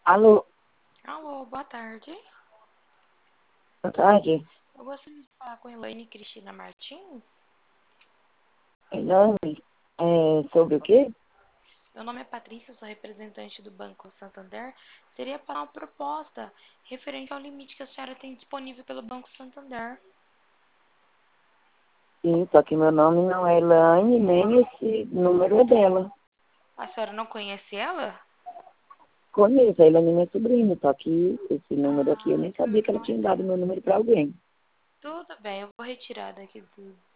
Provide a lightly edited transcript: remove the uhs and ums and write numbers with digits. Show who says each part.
Speaker 1: Alô,
Speaker 2: Alô, boa tarde.
Speaker 1: boa tarde.
Speaker 2: Eu gostaria de falar com a Elaine Cristina Martins.
Speaker 1: Elaine, sobre o quê?
Speaker 2: Meu nome é Patrícia, sou representante do Banco Santander. Seria para uma proposta referente ao limite que a senhora tem disponível pelo Banco Santander.
Speaker 1: Sim, só que meu nome não é Elaine, nem esse número é dela.
Speaker 2: A senhora não conhece ela?
Speaker 1: Conheço, a Elaine é minha sobrinha, só que esse número aqui eu
Speaker 2: Ah,
Speaker 1: nem sabia que
Speaker 2: tudo
Speaker 1: ela tinha
Speaker 2: bem.
Speaker 1: dado meu número para alguém.
Speaker 2: Tudo bem, eu vou retirar daqui